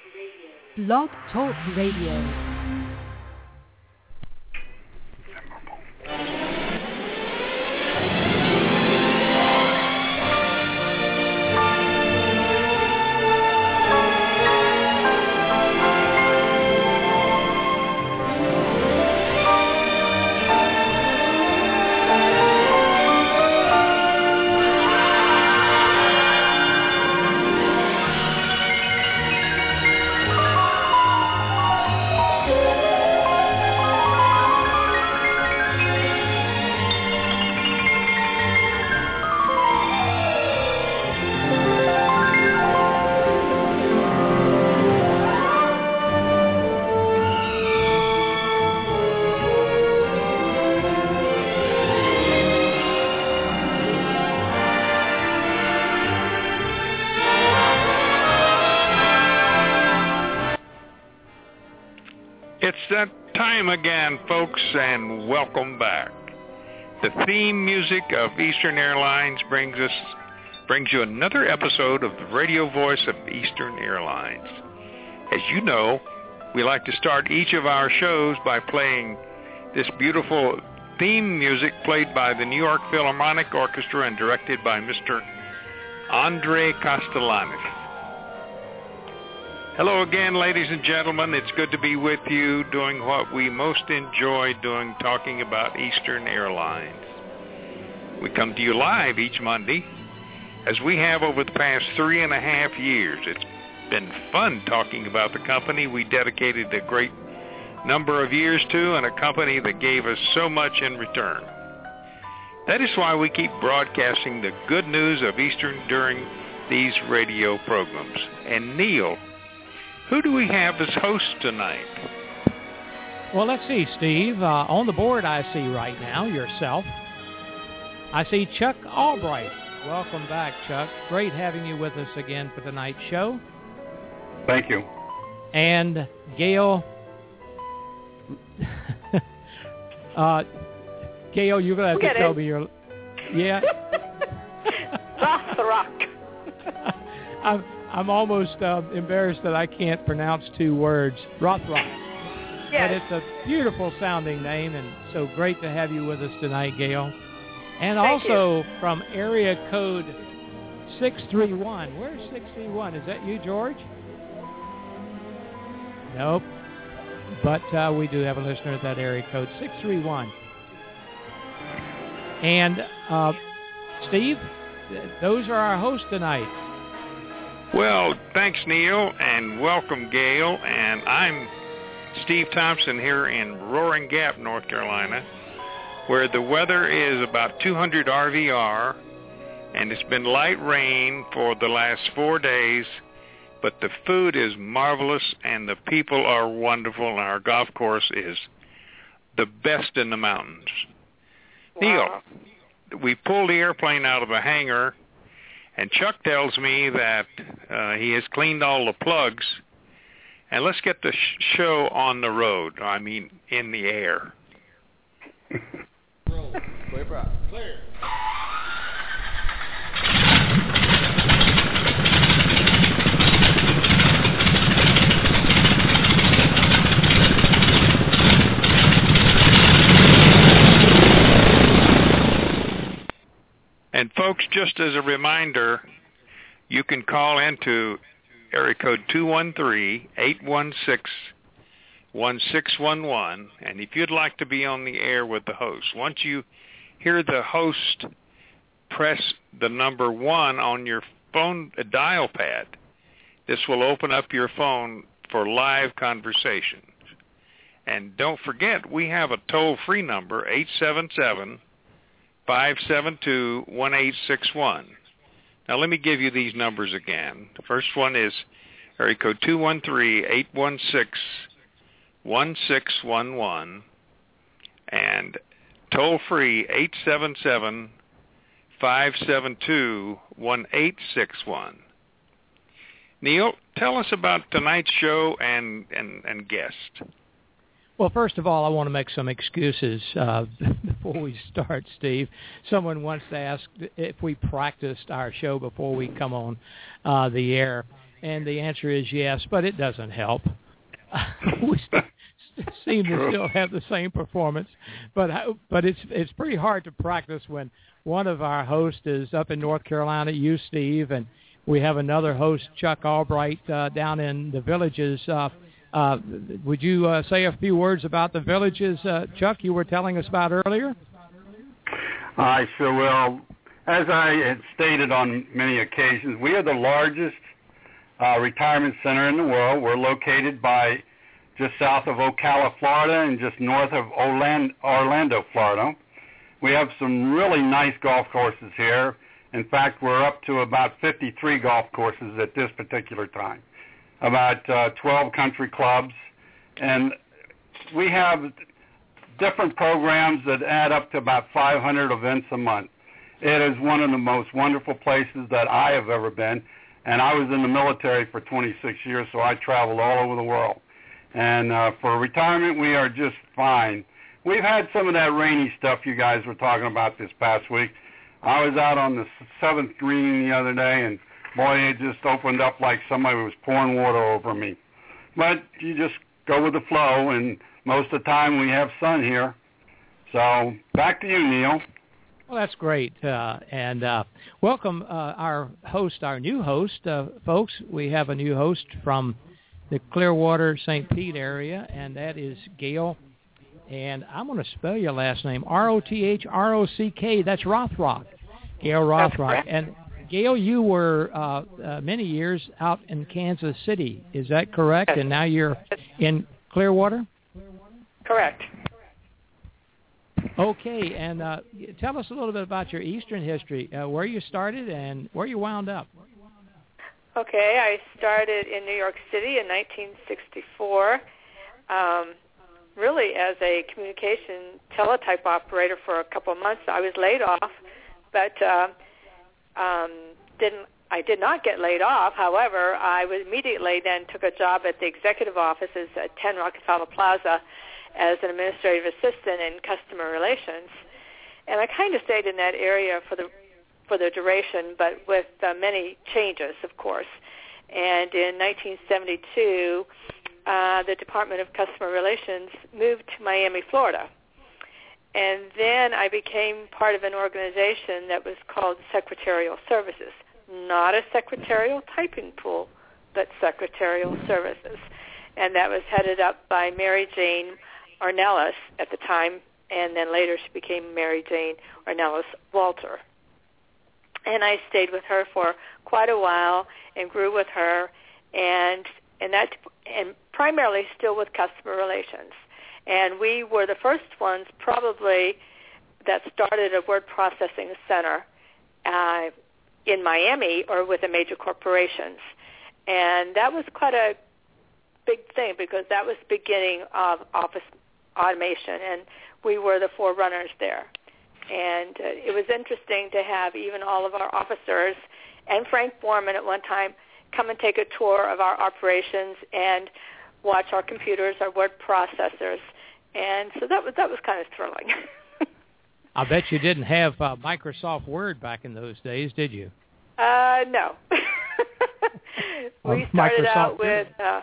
Blog Talk Radio. Again, folks, and welcome back. The theme music of Eastern Airlines brings you another episode of the radio voice of Eastern Airlines. As you know, we like to start each of our shows by playing this beautiful theme music played by the New York Philharmonic Orchestra and directed by Mr. Andrei Kostelanetz. Hello again, ladies and gentlemen. It's good to be with you doing what we most enjoy doing, talking about Eastern Airlines. We come to you live each Monday, as we have over the past 3.5 years. It's been fun talking about the company we dedicated a great number of years to, and a company that gave us so much in return. That is why we keep broadcasting the good news of Eastern during these radio programs. And Neil, who do we have as host tonight? Well, let's see, Steve. On the board I see right now, yourself. I see Chuck Albright. Welcome back, Chuck. Great having you with us again for tonight's show. Thank you. And Gail. Gail, you're going to have to tell me your... Yeah? Rothrock. I'm almost embarrassed that I can't pronounce two words. Rothrock. Yes. But it's a beautiful sounding name, and so great to have you with us tonight, Gail. And Thank also you. from area code 631. Where's 631? Is that you, George? Nope. But we do have a listener at that area code, 631. And Steve, those are our hosts tonight. Well, thanks, Neil, and welcome, Gail. And I'm Steve Thompson here in Roaring Gap, North Carolina, where the weather is about 200 RVR, and it's been light rain for the last 4 days, but the food is marvelous, and the people are wonderful, and our golf course is the best in the mountains. Wow. Neil, we pulled the airplane out of the hangar, and Chuck tells me that he has cleaned all the plugs, and let's get the show on the road. I mean, in the air. Roll. Clear. And folks, just as a reminder, you can call into area code 213-816-1611, and if you'd like to be on the air with the host, once you hear the host press the number 1 on your phone dial pad, this will open up your phone for live conversations. And don't forget, we have a toll-free number, 877-572-1861. Now, let me give you these numbers again. The first one is area code 213-816-1611, and toll-free 877-572-1861. Neil, tell us about tonight's show and guest. Well, first of all, I want to make some excuses before we start, Steve. Someone wants to ask if we practiced our show before we come on the air. And the answer is yes, but it doesn't help. We seem to still have the same performance, but it's pretty hard to practice when one of our hosts is up in North Carolina, you, Steve, and we have another host, Chuck Albright, down in the Villages. Would you say a few words about the Villages, Chuck, you were telling us about earlier? I sure will. As I had stated on many occasions, we are the largest retirement center in the world. We're located just south of Ocala, Florida, and just north of Orlando, Florida. We have some really nice golf courses here. In fact, we're up to about 53 golf courses at this particular time, about 12 country clubs, and we have different programs that add up to about 500 events a month. It is one of the most wonderful places that I have ever been, and I was in the military for 26 years, so I traveled all over the world. And for retirement, we are just fine. We've had some of that rainy stuff you guys were talking about this past week. I was out on the 7th green the other day, and boy, it just opened up like somebody was pouring water over me. But you just go with the flow, and most of the time we have sun here. So back to you, Neil. Well, that's great. And welcome our new host, folks. We have a new host from the Clearwater, St. Pete area, and that is Gail. And I'm going to spell your last name, R-O-T-H-R-O-C-K. That's Rothrock, Gail Rothrock. And Gail, you were many years out in Kansas City. Is that correct? Yes. And now you're in Clearwater? Correct. Okay, and tell us a little bit about your Eastern history, where you started and where you wound up. Okay, I started in New York City in 1964, really as a communication teletype operator for a couple of months. I was laid off, but I did not get laid off. However, I was immediately then took a job at the executive offices at 10 Rockefeller Plaza as an administrative assistant in customer relations, and I kind of stayed in that area for the duration, but with many changes, of course. And in 1972, the Department of Customer Relations moved to Miami, Florida, and then I became part of an organization that was called Secretarial Services, not a secretarial typing pool, but Secretarial Services, and that was headed up by Mary Jane Ornelas at the time, and then later she became Mary Jane Ornelas Walter. And I stayed with her for quite a while and grew with her, and primarily still with customer relations. And we were the first ones probably that started a word processing center in Miami or with the major corporations. And that was quite a big thing because that was the beginning of office automation, and we were the forerunners there. And it was interesting to have even all of our officers and Frank Borman at one time come and take a tour of our operations and watch our computers, our word processors. And so that was kind of thrilling. I bet you didn't have Microsoft Word back in those days, did you? No. We started out with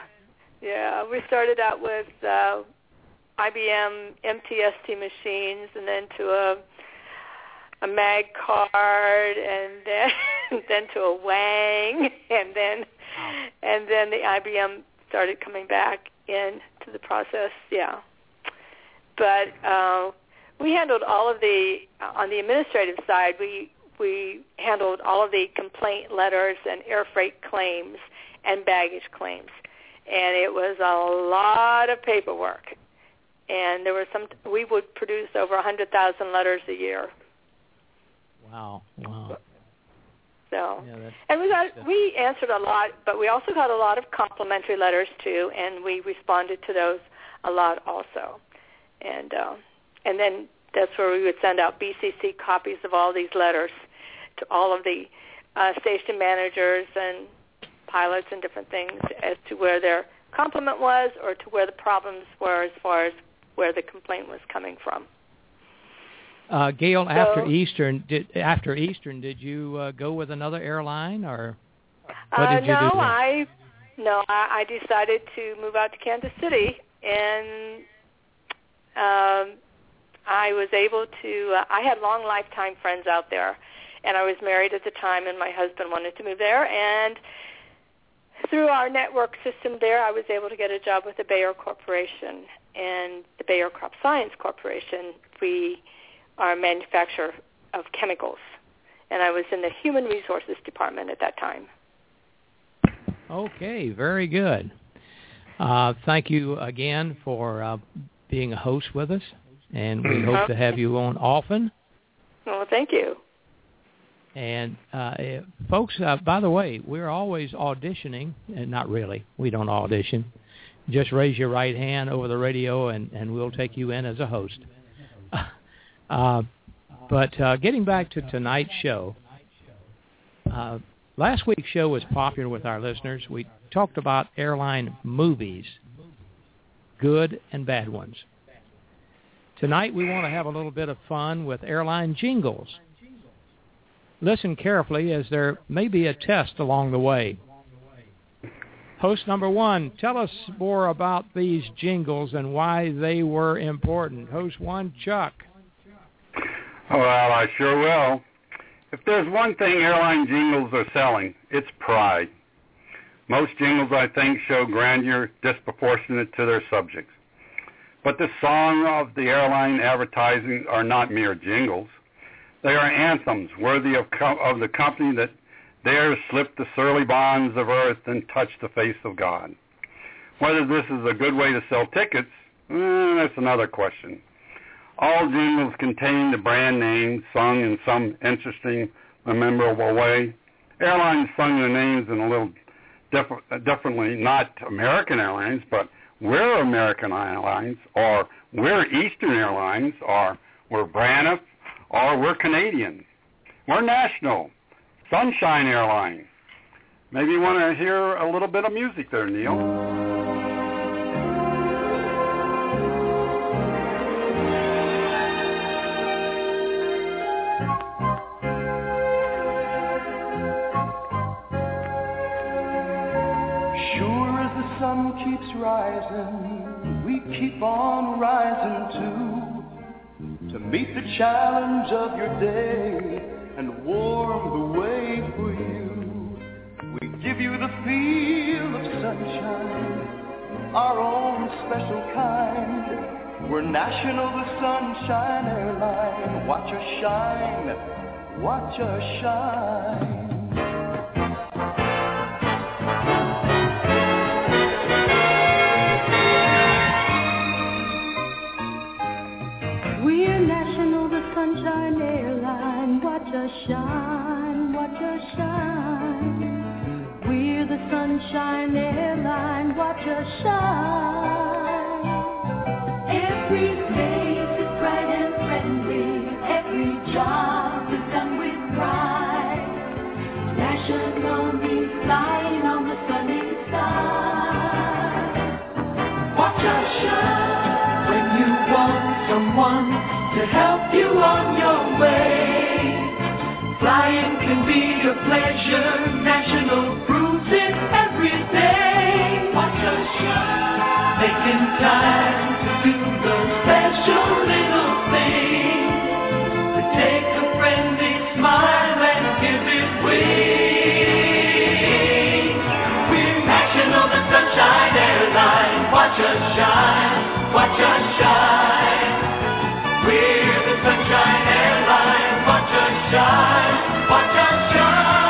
IBM MTST machines, and then to a MAG card, and then to a Wang, and then the IBM started coming back into the process. Yeah, but we handled all of on the administrative side. We handled all of the complaint letters and air freight claims and baggage claims, and it was a lot of paperwork. And there were we would produce over 100,000 letters a year. Wow. So, and we answered a lot, but we also got a lot of complimentary letters too, and we responded to those a lot also. And then that's where we would send out BCC copies of all these letters to all of the station managers and pilots and different things as to where their compliment was or to where the problems were as far as where the complaint was coming from. Gail, after Eastern, did you go with another airline or? What did you do then? I decided to move out to Kansas City, and I was able to, I had long lifetime friends out there, and I was married at the time, and my husband wanted to move there, and through our network system there, I was able to get a job with the Bayer Corporation and the Bayer Crop Science Corporation. We are a manufacturer of chemicals, and I was in the Human Resources Department at that time. Okay, very good. Thank you again for being a host with us, and we hope to have you on often. Well, thank you. And folks, by the way, we're always auditioning, and not really, we don't audition. Just raise your right hand over the radio, and we'll take you in as a host. But getting back to tonight's show, last week's show was popular with our listeners. We talked about airline movies, good and bad ones. Tonight we want to have a little bit of fun with airline jingles. Listen carefully, as there may be a test along the way. Host number one, tell us more about these jingles and why they were important. Host one, Chuck. Well, I sure will. If there's one thing airline jingles are selling, it's pride. Most jingles, I think, show grandeur disproportionate to their subjects. But the song of the airline advertising are not mere jingles. They are anthems worthy of the company that dares slip the surly bonds of earth and touch the face of God. Whether this is a good way to sell tickets, that's another question. All jingles contain the brand name sung in some interesting and memorable way. Airlines sung their names in a little differently, not American Airlines, but we're American Airlines, or we're Eastern Airlines, or we're Braniff, or we're Canadian. We're national. Sunshine Airline. Maybe you want to hear a little bit of music there, Neil. Sure as the sun keeps rising, we keep on rising too. To meet the challenge of your day and warm the way for you. We give you the feel of sunshine, our own special kind. We're National the Sunshine Airline. Watch us shine, watch us shine. Sunshine Airline, watch us shine, watch us shine. We're the Sunshine Airline, watch us shine. Every face is bright and friendly, every job is done with pride. National means flying on the sunny side. Watch us shine when you want someone to help you on your way. Flying can be a pleasure. National proves it every day. Watch us shine, making time to do the special little things. We take a friendly smile and give it wings. We're National the Sunshine Airline. Watch us shine, watch us shine. We're the Sunshine Airline, watch us shine, watch us shine.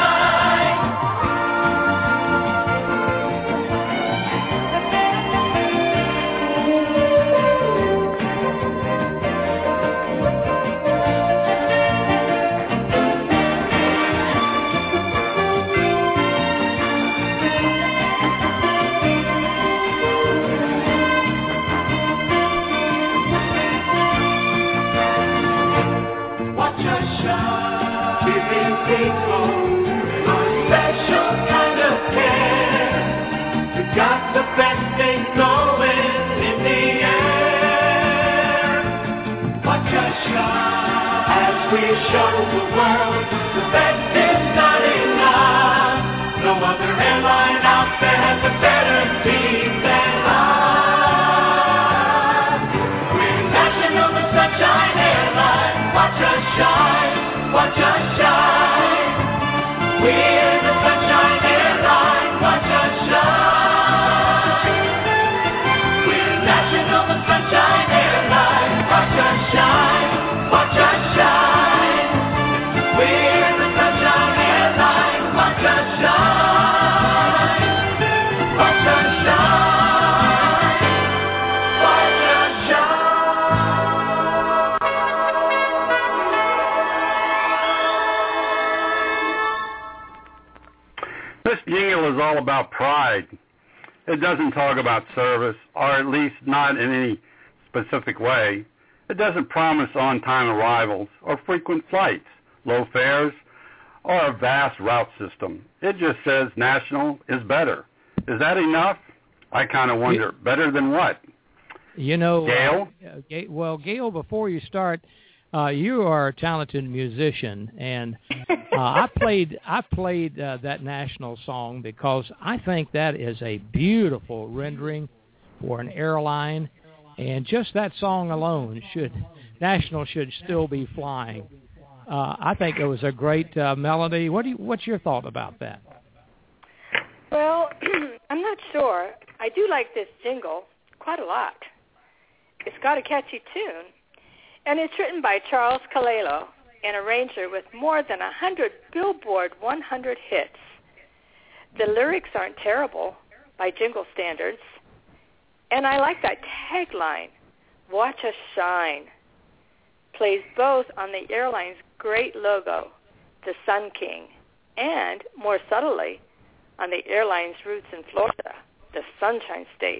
all about pride. It doesn't talk about service, or at least not in any specific way. It doesn't promise on-time arrivals or frequent flights, low fares, or a vast route system. It just says national is better. Is that enough? I kind of wonder. Better than what? You know, Gail? Gail, before you start, you are a talented musician, and I played that national song because I think that is a beautiful rendering for an airline, and just that song alone national should still be flying. I think it was a great melody. What's your thought about that? Well, I'm not sure. I do like this jingle quite a lot. It's got a catchy tune, and it's written by Charles Calello, an arranger with more than 100 Billboard 100 hits. The lyrics aren't terrible by jingle standards, and I like that tagline, "Watch us shine." Plays both on the airline's great logo, the Sun King, and, more subtly, on the airline's roots in Florida, the Sunshine State.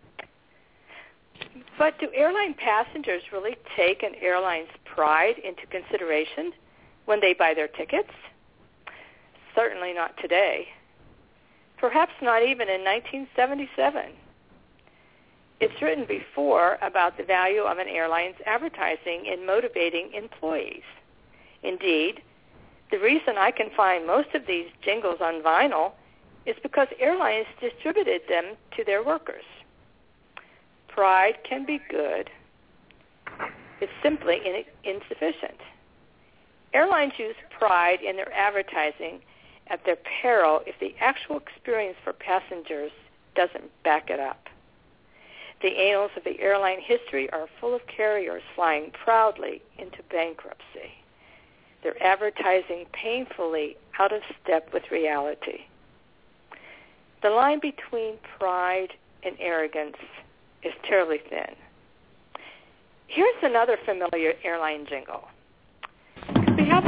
But do airline passengers really take an airline's pride into consideration when they buy their tickets? Certainly not today. Perhaps not even in 1977. It's written before about the value of an airline's advertising in motivating employees. Indeed, the reason I can find most of these jingles on vinyl is because airlines distributed them to their workers. Pride can be good. It's simply insufficient. Airlines use pride in their advertising at their peril if the actual experience for passengers doesn't back it up. The annals of the airline history are full of carriers flying proudly into bankruptcy, their advertising painfully out of step with reality. The line between pride and arrogance is terribly thin. Here's another familiar airline jingle. We have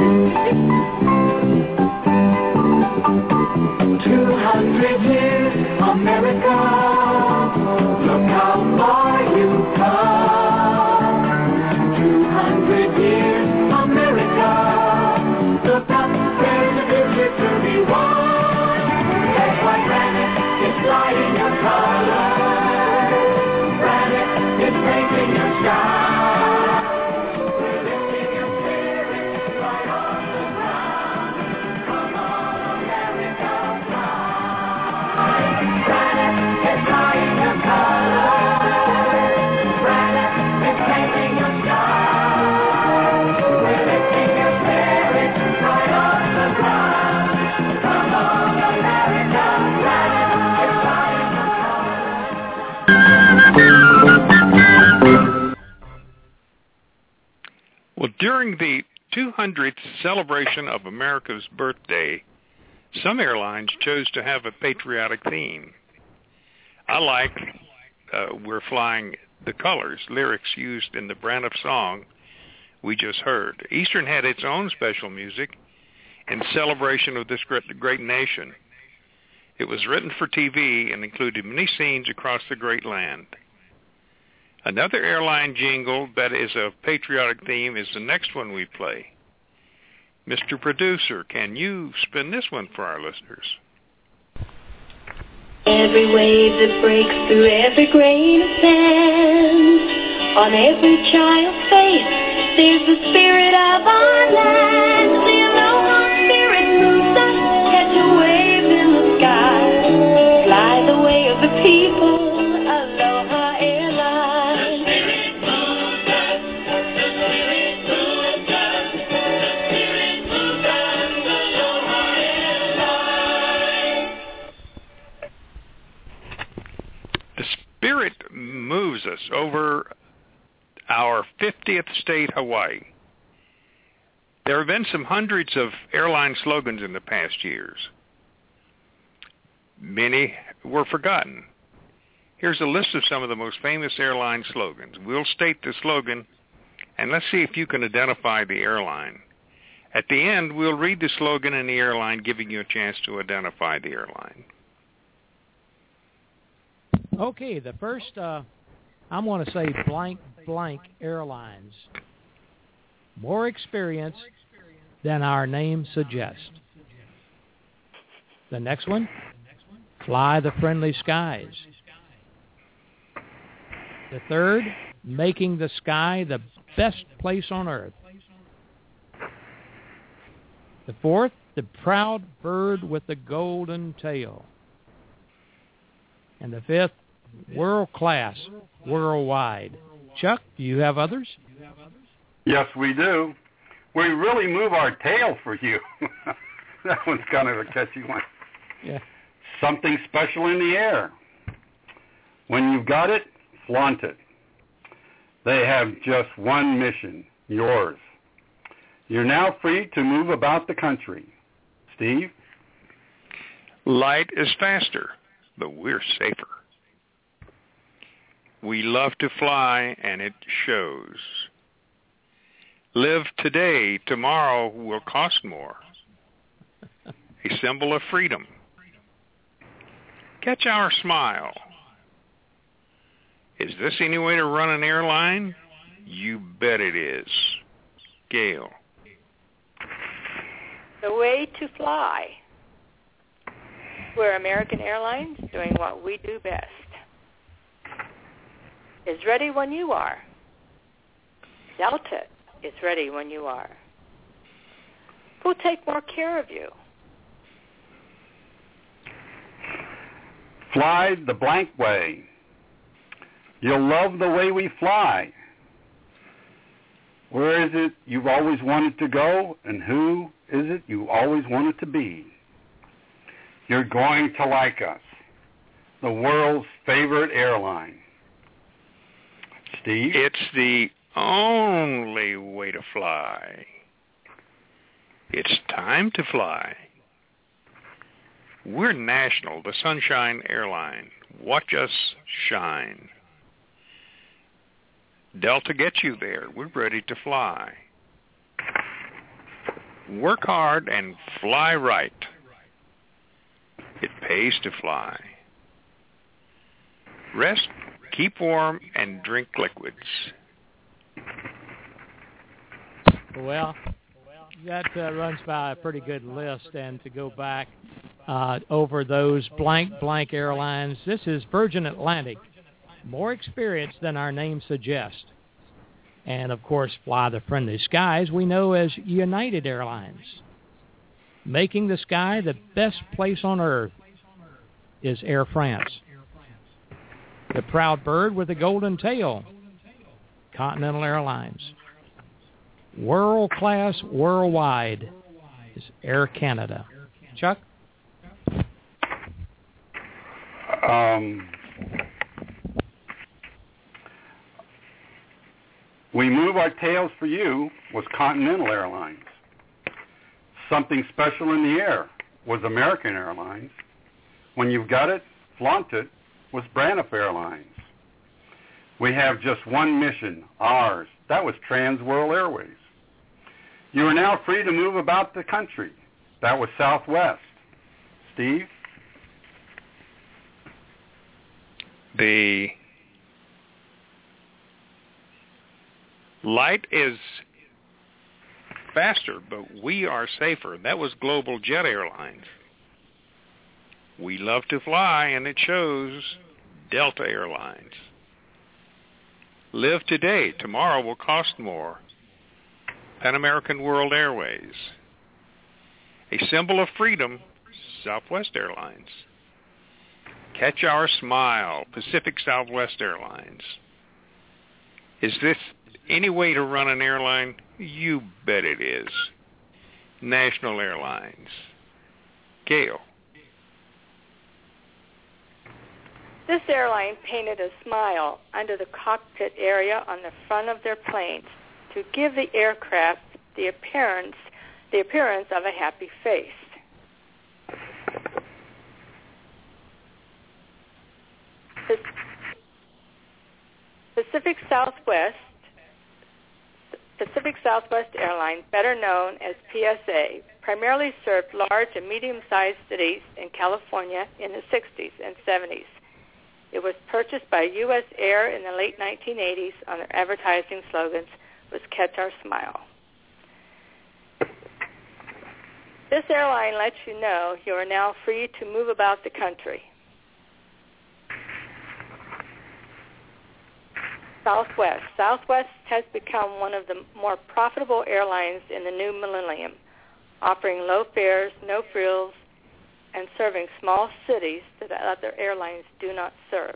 200 years, America, look how far you've come. 200 years, America, look up, there's a future to be won. That's why Granite is flying your colors. Granite is painting your sky. We're lifting your spirit right off the ground. Come on, America, fly. Granite is flying your colors. Granite is painting your sky. We're lifting your spirit right off the ground. Come on, America, Granite is flying your colors. Well, during the 200th celebration of America's birthday, some airlines chose to have a patriotic theme. I like We're Flying the Colors, lyrics used in the Braniff song we just heard. Eastern had its own special music in celebration of this great nation. It was written for TV and included many scenes across the great land. Another airline jingle that is a patriotic theme is the next one we play. Mr. Producer, can you spin this one for our listeners? Every wave that breaks through every grain of sand, on every child's face, there's the spirit of our land. The aloha spirit moves us, catch a wave in the sky, fly the way of the people, Aloha Airlines. The spirit moves us, the spirit moves us, the spirit moves us, Aloha Airlines. The spirit moves us over our 50th state, Hawaii. There have been some hundreds of airline slogans in the past years. Many were forgotten. Here's a list of some of the most famous airline slogans. We'll state the slogan, and let's see if you can identify the airline. At the end, we'll read the slogan and the airline, giving you a chance to identify the airline. Okay, the first, I'm going to say blank Airlines. More experience than our name suggests. The next one, Fly the Friendly Skies. The third, making the sky the best place on earth. The fourth, the proud bird with the golden tail. And the fifth, world-class, worldwide. Chuck, do you have others? Yes, we do. We really move our tail for you. That one's kind of a catchy one. Yeah. Something special in the air. When you've got it, flaunt it. They have just one mission, yours. You're now free to move about the country. Steve? Light is faster, but we're safer. We love to fly, and it shows. Live today, tomorrow will cost more. A symbol of freedom. Catch our smile. Is this any way to run an airline? You bet it is. Gail. The way to fly. We're American Airlines doing what we do best. Is ready when you are. Delta is ready when you are. Who'll take more care of you? Fly the blank way. You'll love the way we fly. Where is it you've always wanted to go, and who is it you always wanted to be? You're going to like us, the world's favorite airline. Steve? It's the only way to fly. It's time to fly. We're National, the Sunshine Airline. Watch us shine. Delta gets you there. We're ready to fly. Work hard and fly right. It pays to fly. Rest, keep warm, and drink liquids. Well, that runs by a pretty good list, and to go back over those blank airlines, this is Virgin Atlantic. More experience than our name suggests. And, of course, Fly the Friendly Skies we know as United Airlines. Making the sky the best place on earth is Air France. The proud bird with the golden tail, Continental Airlines. World-class, worldwide is Air Canada. Chuck? We move our tails for you was Continental Airlines. Something special in the air was American Airlines. When you've got it, flaunt it was Braniff Airlines. We have just one mission, ours. That was Trans World Airways. You are now free to move about the country. That was Southwest. Steve? The light is faster, but we are safer. That was Global Jet Airlines. We love to fly, and it shows. Delta Airlines. Live today. Tomorrow will cost more. Pan American World Airways. A symbol of freedom. Southwest Airlines. Catch our smile. Pacific Southwest Airlines. Is this any way to run an airline? You bet it is. National Airlines. Gail. This airline painted a smile under the cockpit area on the front of their planes to give the aircraft the appearance of a happy face. Pacific Southwest Airlines, better known as PSA, primarily served large and medium-sized cities in California in the 60s and 70s. It was purchased by U.S. Air in the late 1980s on their advertising slogans was Catch Our Smile. This airline lets you know you are now free to move about the country. Southwest. Southwest has become one of the more profitable airlines in the new millennium, offering low fares, no frills, and serving small cities that other airlines do not serve.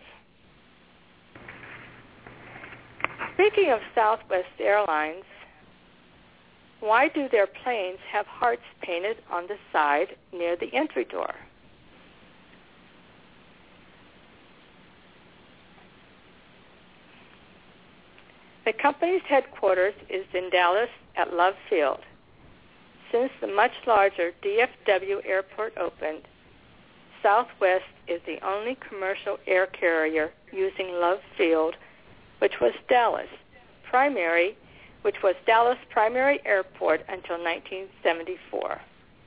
Speaking of Southwest Airlines, why do their planes have hearts painted on the side near the entry door? The company's headquarters is in Dallas at Love Field. Since the much larger DFW airport opened, Southwest is the only commercial air carrier using Love Field, which was Dallas' primary airport until 1974.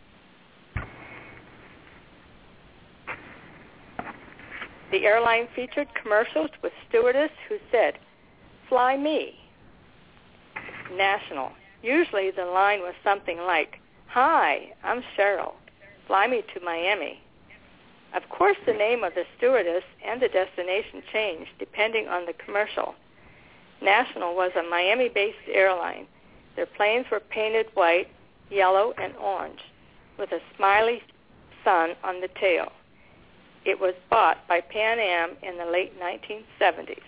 The airline featured commercials with stewardess who said, "Fly me." National. Usually the line was something like, "Hi, I'm Cheryl. Fly me to Miami." Of course, the name of the stewardess and the destination changed depending on the commercial. National was a Miami-based airline. Their planes were painted white, yellow, and orange, with a smiley sun on the tail. It was bought by Pan Am in the late 1970s.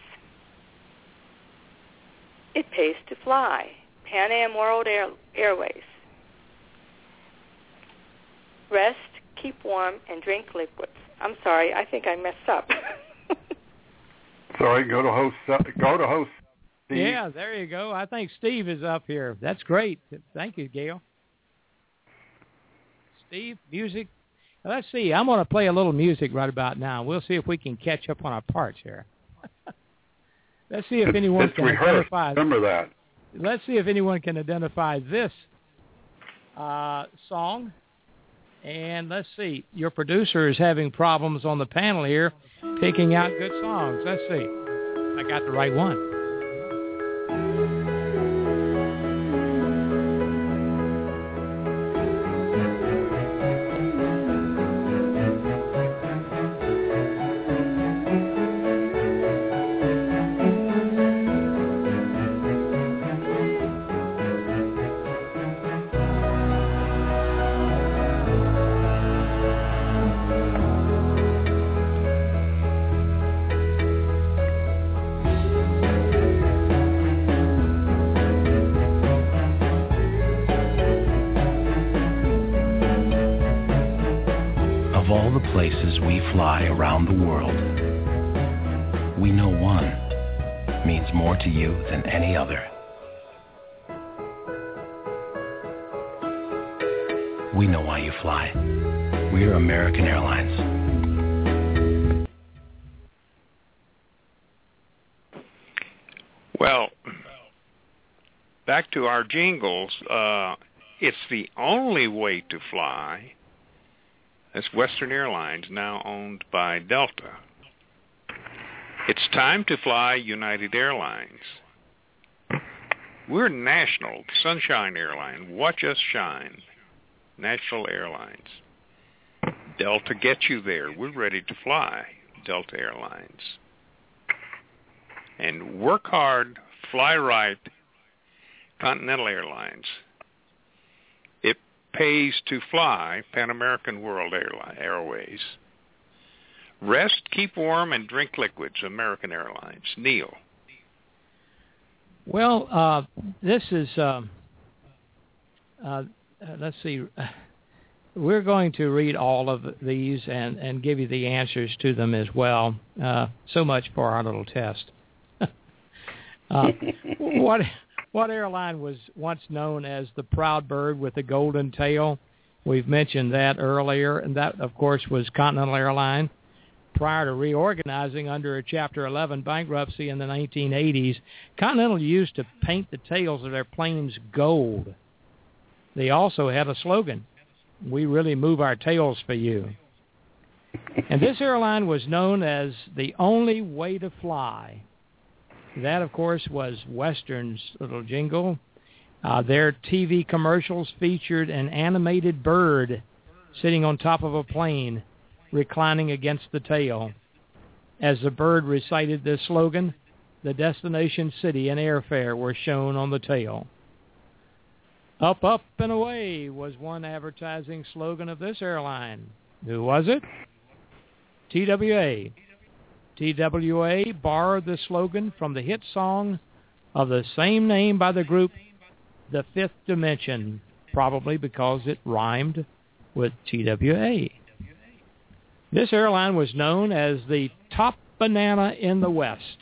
It pays to fly. Pan Am World Airways. Rest, keep warm, and drink liquids. I'm sorry, I think I messed up. Sorry, go to host. Steve. Yeah, there you go. I think Steve is up here. That's great. Thank you, Gail. Steve, music. Let's see. I'm going to play a little music right about now. We'll see if we can catch up on our parts here. Let's see if anyone can identify. Remember that. Let's see if anyone can identify this song. And let's see. Your producer is having problems on the panel here picking out good songs. Let's see. I got the right one. Places we fly around the world, we know one means more to you than any other. We know why you fly. We're American Airlines. Well, back to our jingles. It's the only way to fly. That's Western Airlines, now owned by Delta. It's time to fly United Airlines. We're national, Sunshine Airline. Watch us shine. National Airlines. Delta gets you there. We're ready to fly, Delta Airlines. And work hard, fly right, Continental Airlines. Pays to fly, Pan American World Airways. Rest, keep warm, and drink liquids, American Airlines. Neil. Well, this is, let's see, we're going to read all of these and give you the answers to them as well. So much for our little test. What airline was once known as the Proud Bird with the golden tail? We've mentioned that earlier, and that, of course, was Continental Airlines. Prior to reorganizing under a Chapter 11 bankruptcy in the 1980s, Continental used to paint the tails of their planes gold. They also had a slogan, "We really move our tails for you." And this airline was known as the only way to fly. That, of course, was Western's little jingle. Their TV commercials featured an animated bird sitting on top of a plane, reclining against the tail. As the bird recited this slogan, the destination city and airfare were shown on the tail. Up, up, and away was one advertising slogan of this airline. Who was it? TWA. TWA borrowed the slogan from the hit song of the same name by the group The Fifth Dimension, probably because it rhymed with TWA. This airline was known as the top banana in the West.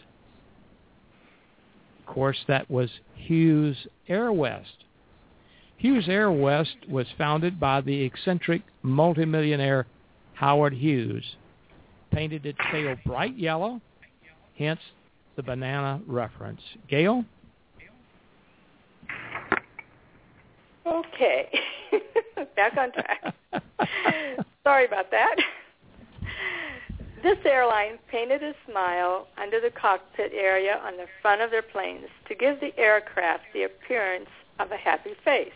Of course, that was Hughes Air West. Hughes Air West was founded by the eccentric multimillionaire Howard Hughes. Painted its tail bright yellow, hence the banana reference. Gail? Okay. Back on track. Sorry about that. This airline painted a smile under the cockpit area on the front of their planes to give the aircraft the appearance of a happy face.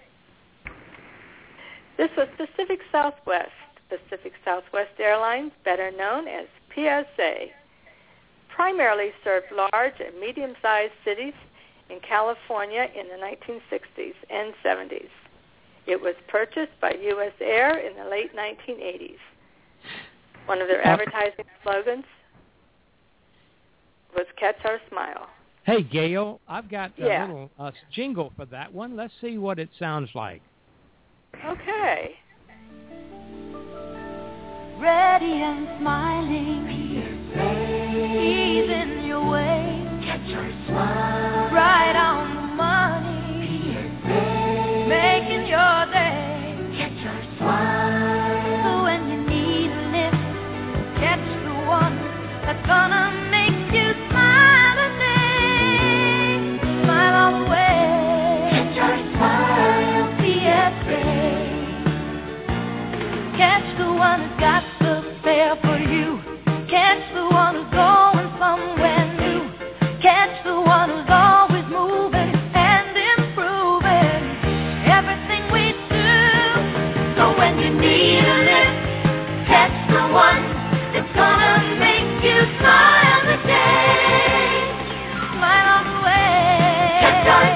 This was Pacific Southwest. Pacific Southwest Airlines, better known as PSA, primarily served large and medium-sized cities in California in the 1960s and 70s. It was purchased by U.S. Air in the late 1980s. One of their advertising slogans was "Catch Our Smile." Hey, Gail, I've got a little jingle for that one. Let's see what it sounds like. Okay. Ready and smiling, easing your way, catch your smile, right on the money, making your day, catch your smile. So when you need a lift, catch the one that's gonna make you smile today, smile all the way, catch your smile, PSA, catch the one who's got there for you. Catch the one who's going somewhere new. Catch the one who's always moving and improving everything we do. So when you need a lift, catch the one that's gonna make you smile today. Smile all the way. Catch our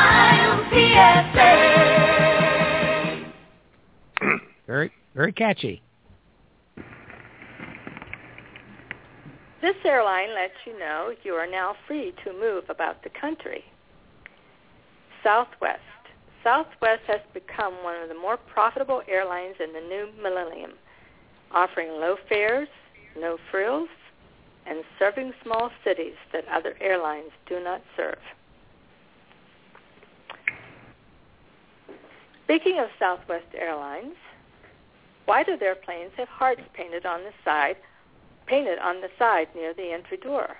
smile, PSA. Very, very catchy. This airline lets you know you are now free to move about the country. Southwest. Southwest has become one of the more profitable airlines in the new millennium, offering low fares, no frills, and serving small cities that other airlines do not serve. Speaking of Southwest Airlines, why do their planes have hearts painted on the side near the entry door?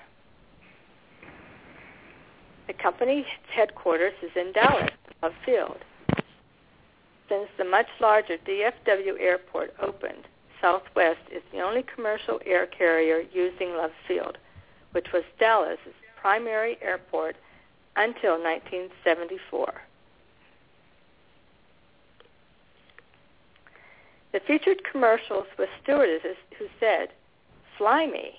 The company's headquarters is in Dallas, Love Field. Since the much larger DFW airport opened, Southwest is the only commercial air carrier using Love Field, which was Dallas' primary airport until 1974. The featured commercials with stewardesses who said, "Fly me."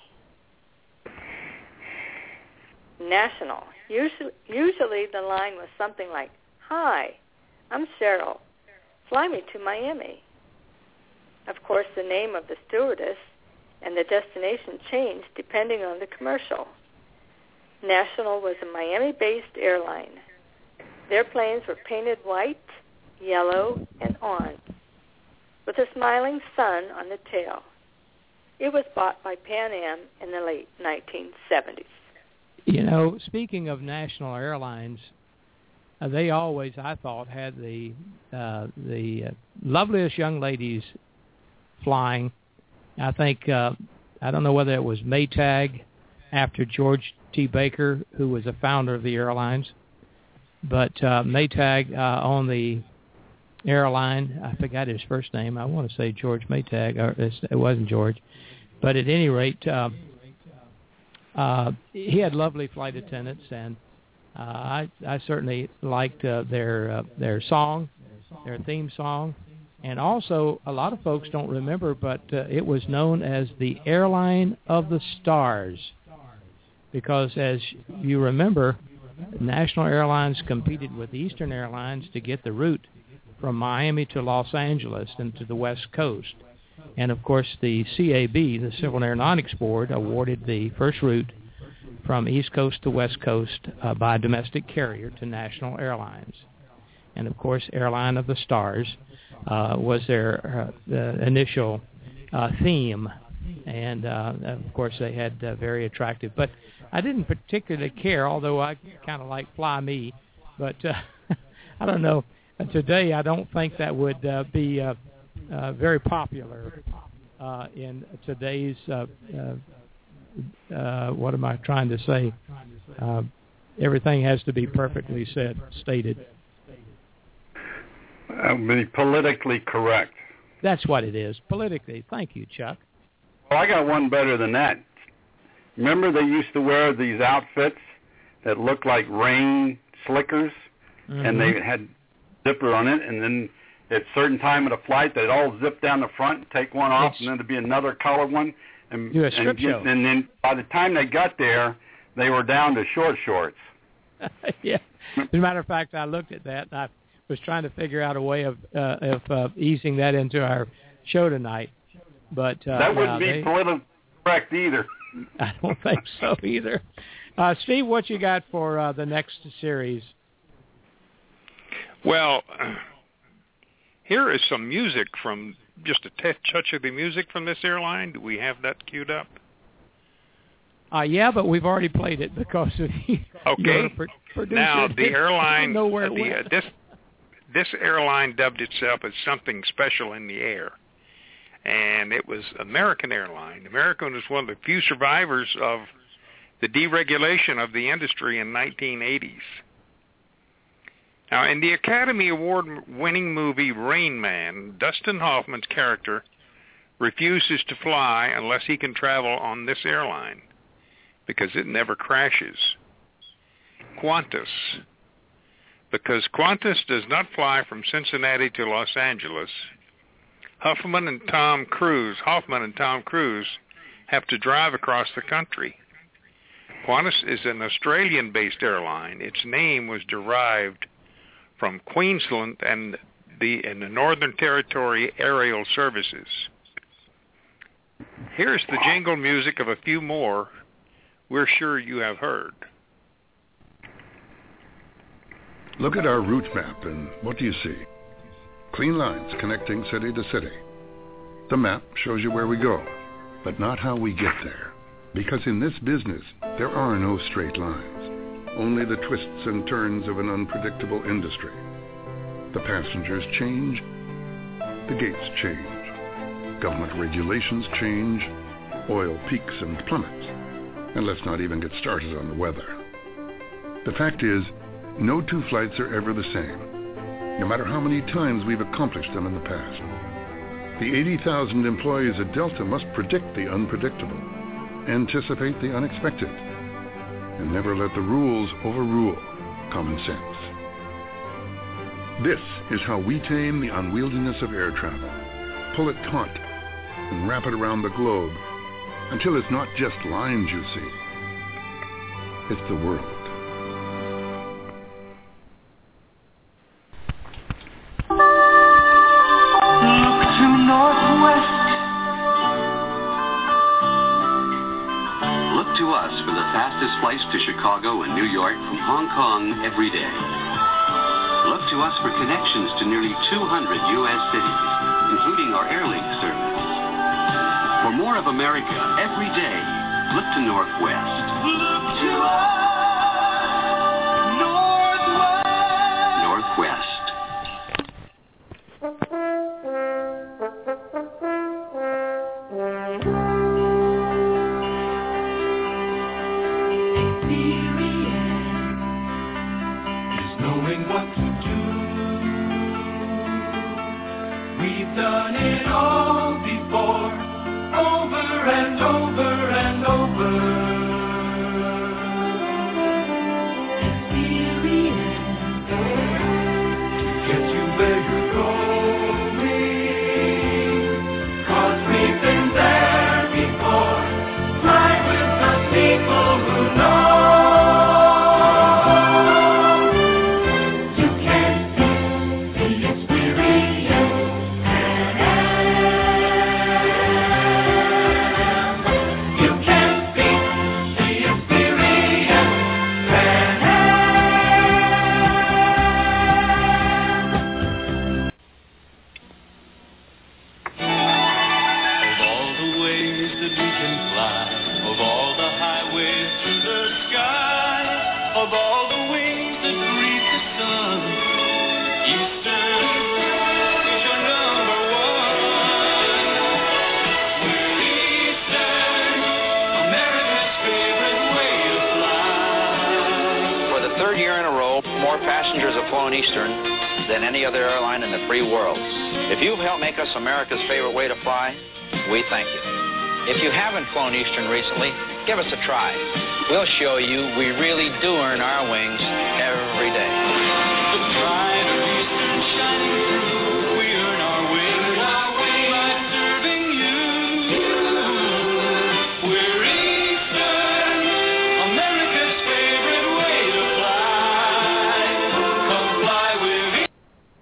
National. Usually the line was something like, "Hi, I'm Cheryl. Fly me to Miami." Of course, the name of the stewardess and the destination changed depending on the commercial. National was a Miami-based airline. Their planes were painted white, yellow, and orange, with a smiling sun on the tail. It was bought by Pan Am in the late 1970s. You know, speaking of national airlines, they always, I thought, had the loveliest young ladies flying. I think, I don't know whether it was Maytag after George T. Baker, who was a founder of the airlines, but Maytag on the airline. I forgot his first name. I want to say George Maytag. Or it wasn't George. But at any rate, he had lovely flight attendants, and I certainly liked their song, their theme song. And also, a lot of folks don't remember, but it was known as the Airline of the Stars, because as you remember, National Airlines competed with Eastern Airlines to get the route from Miami to Los Angeles and to the West Coast. And, of course, the CAB, the Civil Aeronautics Board, awarded the first route from East Coast to West Coast by a domestic carrier to National Airlines. And, of course, Airline of the Stars was their initial theme. And, of course, they had very attractive. But I didn't particularly care, although I kind of like Fly Me. But I don't know. Today, I don't think that would be very popular in today's, what am I trying to say? Everything has to be perfectly stated. Be politically correct. That's what it is, politically. Thank you, Chuck. Well, I got one better than that. Remember they used to wear these outfits that looked like rain slickers, and they had zipper on it, and then at a certain time of the flight, they'd all zip down the front and take one off, and then there'd be another color one. And, do a strip show. And then by the time they got there, they were down to short shorts. Yeah. As a matter of fact, I looked at that, and I was trying to figure out a way of easing that into our show tonight. But that wouldn't be politically correct either. I don't think so either. Steve, what you got for the next series? Well, here is some music from, just a touch of the music from this airline. Do we have that queued up? Yeah, but we've already played it because of okay. Producer. Now, the airline, this airline dubbed itself as something special in the air, and it was American Airline. American was one of the few survivors of the deregulation of the industry in 1980s. Now, in the Academy Award-winning movie Rain Man, Dustin Hoffman's character refuses to fly unless he can travel on this airline because it never crashes. Qantas, because Qantas does not fly from Cincinnati to Los Angeles, Hoffman and Tom Cruise have to drive across the country. Qantas is an Australian-based airline. Its name was derived from Queensland and the Northern Territory aerial services. Here's the jingle music of a few more we're sure you have heard. Look at our route map, and what do you see? Clean lines connecting city to city. The map shows you where we go, but not how we get there. Because in this business, there are no straight lines, only the twists and turns of an unpredictable industry. The passengers change, the gates change, government regulations change, oil peaks and plummets, and let's not even get started on the weather. The fact is, no two flights are ever the same, no matter how many times we've accomplished them in the past. The 80,000 employees at Delta must predict the unpredictable, anticipate the unexpected, and never let the rules overrule common sense. This is how we tame the unwieldiness of air travel, pull it taut, and wrap it around the globe until it's not just lines you see, it's the world. To us for the fastest flights to Chicago and New York from Hong Kong every day. Look to us for connections to nearly 200 U.S. cities, including our Airlink service. For more of America every day, look to Northwest. Look to us, Northwest. More passengers have flown Eastern than any other airline in the free world. If you've helped make us America's favorite way to fly, we thank you. If you haven't flown Eastern recently, give us a try. We'll show you we really do earn our wings every day. The pride of Eastern shining through. We earn our wings by serving you. We're Eastern, America's favorite way to fly. Come fly with Eastern.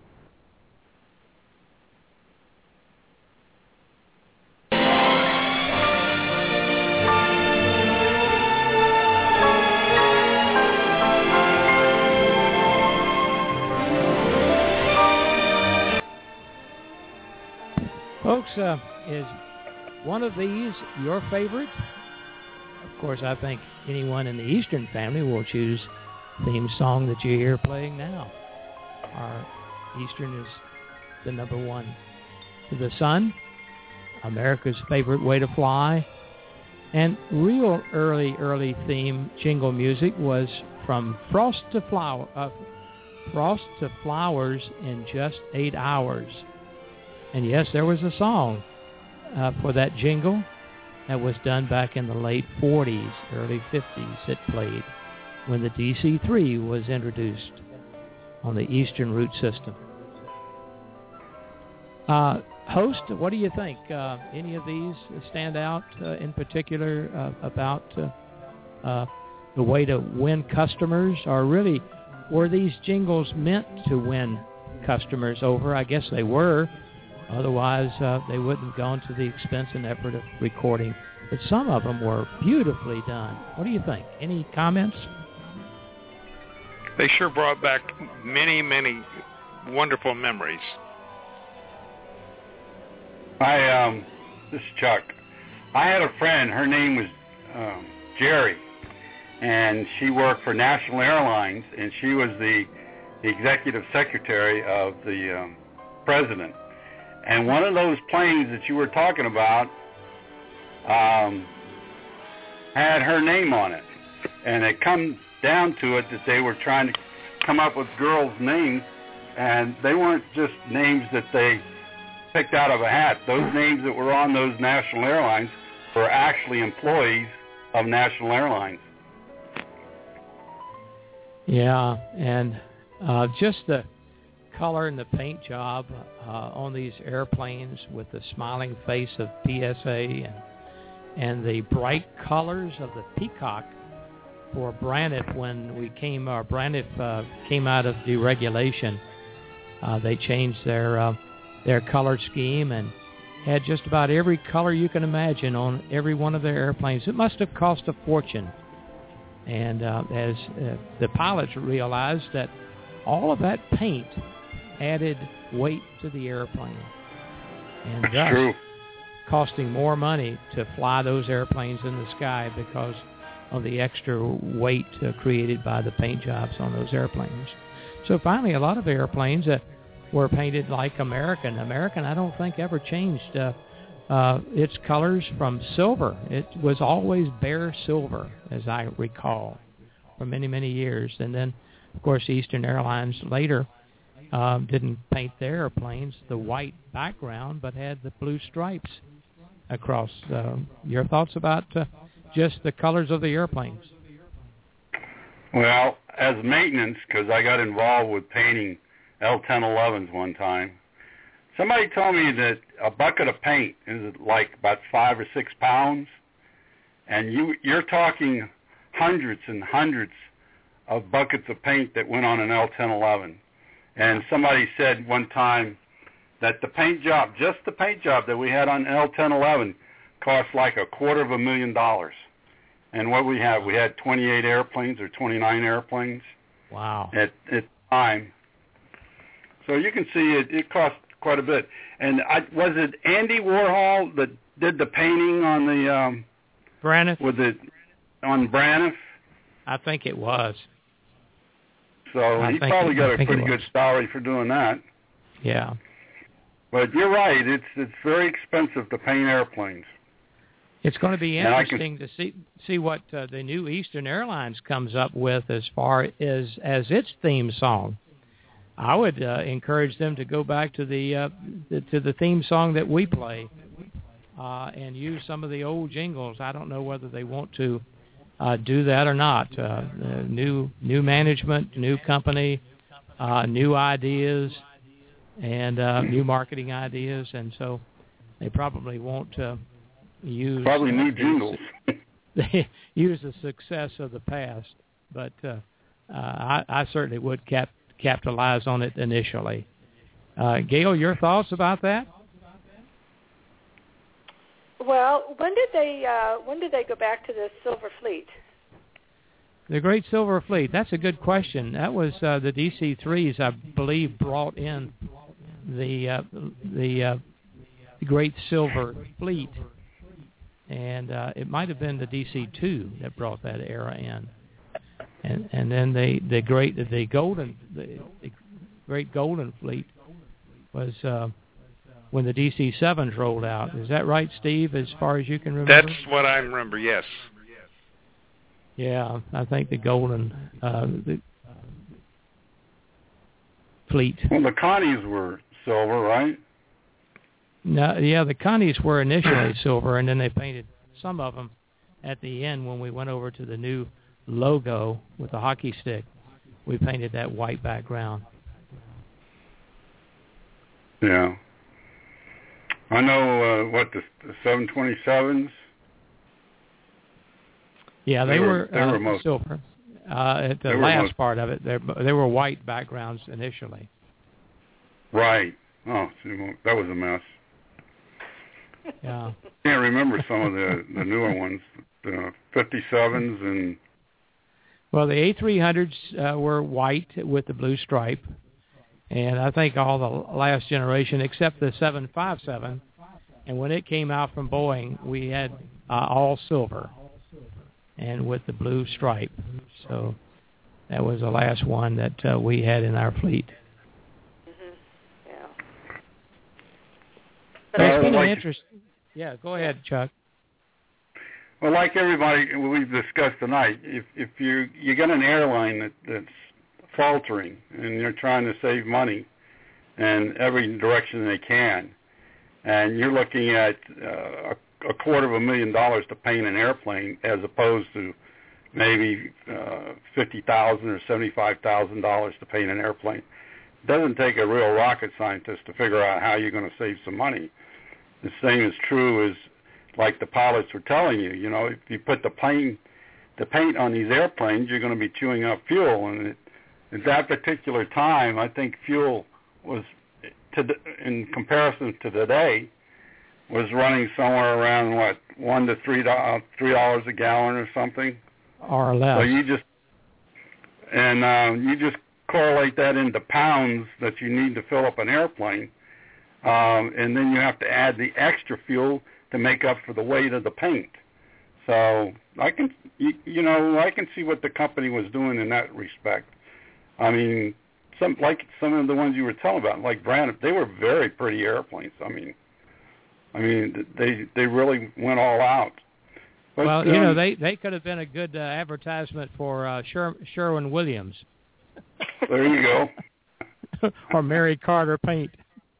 Folks, is one of these your favorite? Of course, I think anyone in the Eastern family will choose the theme song that you hear playing now. Our Eastern is the number one. The Sun, America's favorite way to fly. And real early theme jingle music was from Frost to Flowers in Just 8 Hours. And yes, there was a song for that jingle that was done back in the late 40s, early 50s. It played when the DC-3 was introduced on the Eastern route system. Host, what do you think? Any of these stand out in particular about the way to win customers? Or really, were these jingles meant to win customers over? I guess they were. Otherwise, they wouldn't have gone to the expense and effort of recording. But some of them were beautifully done. What do you think? Any comments? They sure brought back many, many wonderful memories. This is Chuck. I had a friend. Her name was Jerry, and she worked for National Airlines, and she was the executive secretary of the president. And one of those planes that you were talking about had her name on it. And it come down to it that they were trying to come up with girls' names, and they weren't just names that they picked out of a hat. Those names that were on those national airlines were actually employees of National Airlines. Yeah, and just the color and the paint job on these airplanes with the smiling face of PSA and the bright colors of the Peacock for Braniff when Braniff came out of deregulation. They changed their color scheme and had just about every color you can imagine on every one of their airplanes. It must have cost a fortune. And as the pilots realized that all of that paint added weight to the airplane, and thus costing more money to fly those airplanes in the sky because of the extra weight created by the paint jobs on those airplanes. So finally, a lot of airplanes were painted like American. American, I don't think, ever changed its colors from silver. It was always bare silver, as I recall, for many, many years. And then, of course, Eastern Airlines later didn't paint their airplanes the white background, but had the blue stripes across. Your thoughts about just the colors of the airplanes? Well, as maintenance, because I got involved with painting L-1011s one time, somebody told me that a bucket of paint is like about 5 or 6 pounds, and you're talking hundreds and hundreds of buckets of paint that went on an L-1011. And somebody said one time that the paint job, just the paint job that we had on L-1011, cost like $250,000. And what we had 28 airplanes or 29 airplanes. Wow. At the time. So you can see it cost quite a bit. And was it Andy Warhol that did the painting on the Braniff? On Braniff? I think it was. So he probably got a pretty good salary for doing that. Yeah. But you're right. It's very expensive to paint airplanes. It's going to be interesting to see what the new Eastern Airlines comes up with as far as its theme song. I would encourage them to go back to the theme song that we play and use some of the old jingles. I don't know whether they want to do that or not. New management, new company, new ideas, and new marketing ideas, and so they probably won't use new jingles. They use the success of the past, but I certainly would capitalize on it initially. Gail, your thoughts about that? Well, when did they go back to the Silver Fleet? The Great Silver Fleet. That's a good question. That was the DC-3s, I believe, brought in the Great Silver Fleet, and it might have been the DC-2 that brought that era in, and then the Great Golden Fleet was when the DC-7s rolled out. Is that right, Steve? As far as you can remember? That's what I remember. Yes. Yeah, I think the Golden the Fleet. Well, the Connies were silver, right? No, yeah, the Connies were initially silver, and then they painted some of them at the end when we went over to the new logo with the hockey stick. We painted that white background. Yeah. I know, the 727s? Yeah, they were silver. At the last part of it, they were white backgrounds initially. Right. Oh, that was a mess. Yeah. I can't remember some of the newer ones, the 57s and... Well, the A300s were white with the blue stripe, and I think all the last generation, except the 757, and when it came out from Boeing, we had all silver and with the blue stripe. So that was the last one that we had in our fleet. Yeah. But it's been an interest. Yeah, go ahead, Chuck. Well, like everybody we've discussed tonight, if you get an airline that's faltering and you're trying to save money in every direction they can, and you're looking at $250,000 to paint an airplane as opposed to maybe $50,000 or $75,000 to paint an airplane, it doesn't take a real rocket scientist to figure out how you're going to save some money. The same is true as like the pilots were telling you. You know, if you put the paint on these airplanes, you're going to be chewing up fuel. And at that particular time, I think fuel was, in comparison to today, was running somewhere around $1 to $3 a gallon or something, or less. So you just correlate that into pounds that you need to fill up an airplane, and then you have to add the extra fuel to make up for the weight of the paint. So I can see what the company was doing in that respect. I mean, some of the ones you were telling about, like Brandon, they were very pretty airplanes. I mean, they really went all out. But, well, they could have been a good advertisement for Sherwin-Williams. There you go. Or Mary Carter Paint.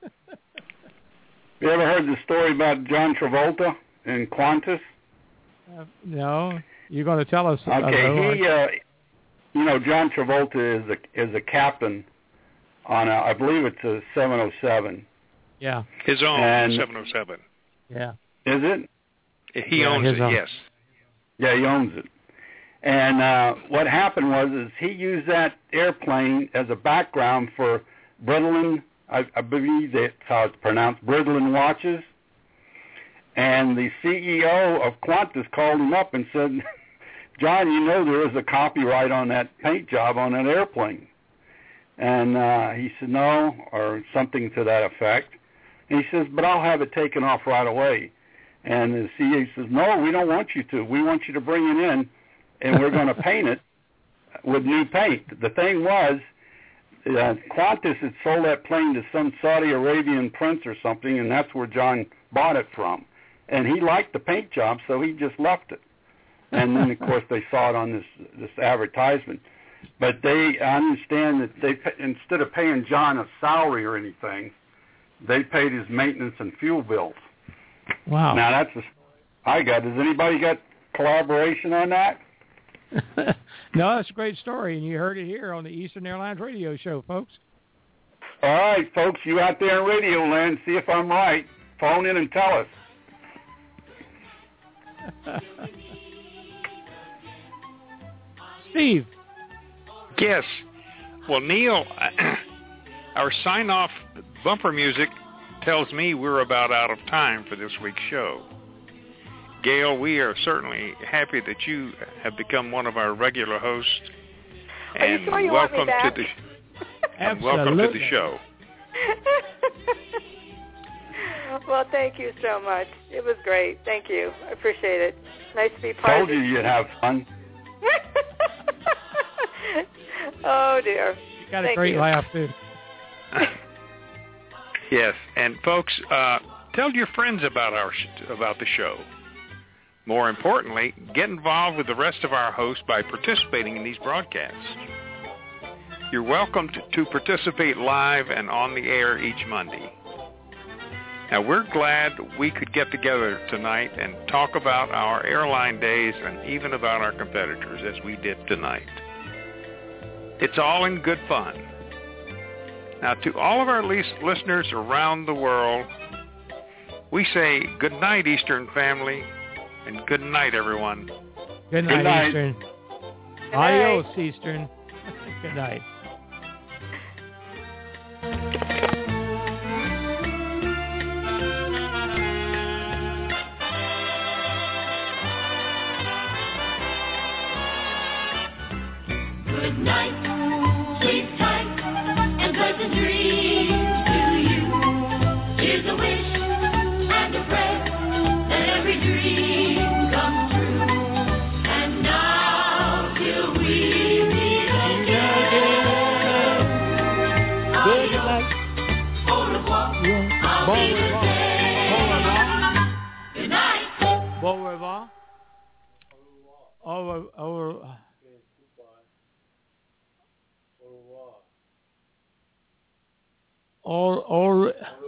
You ever heard the story about John Travolta in Qantas? No. You're going to tell us. Okay, John Travolta is a captain on I believe it's a 707. Yeah. His own 707. Yeah. Is it? He owns it, yes. Yeah, he owns it. And what happened was he used that airplane as a background for Bredlin, I believe that's how it's pronounced, Bredlin watches. And the CEO of Qantas called him up and said, John, there is a copyright on that paint job on that airplane. And he said, no, or something to that effect. And he says, but I'll have it taken off right away. And the CEO says, no, we don't want you to. We want you to bring it in, and we're going to paint it with new paint. The thing was, Qantas had sold that plane to some Saudi Arabian prince or something, and that's where John bought it from. and he liked the paint job, so he just left it. And then, of course, they saw it on this advertisement. But I understand that instead of paying John a salary or anything, they paid his maintenance and fuel bills. Wow. Now, that's I got. Does anybody got collaboration on that? No, that's a great story, and you heard it here on the Eastern Airlines radio show, folks. All right, folks, you out there in Radio Land, see if I'm right. Phone in and tell us. Steve. Yes. Well, Neil, our sign-off bumper music tells me we're about out of time for this week's show. Gail, we are certainly happy that you have become one of our regular hosts. Are you sure you want me back? Welcome to the show. Well, thank you so much. It was great. Thank you. I appreciate it. Nice to be part of it. Told you you'd have fun. Oh, dear. You got a great laugh, too. Yes, and folks, tell your friends about the show. More importantly, get involved with the rest of our hosts by participating in these broadcasts. You're welcome to participate live and on the air each Monday. Now, we're glad we could get together tonight and talk about our airline days and even about our competitors as we did tonight. It's all in good fun. Now, to all of our listeners around the world, we say good night, Eastern family, and good night, everyone. Good night, Eastern. Adios, Eastern. Good night. Good night, sleep tight, and pleasant dreams to you. Here's a wish and a prayer that every dream comes true. And now till we meet again. Good night. Au revoir. I'll be the same. Good night. Bon revoir. Au revoir. Or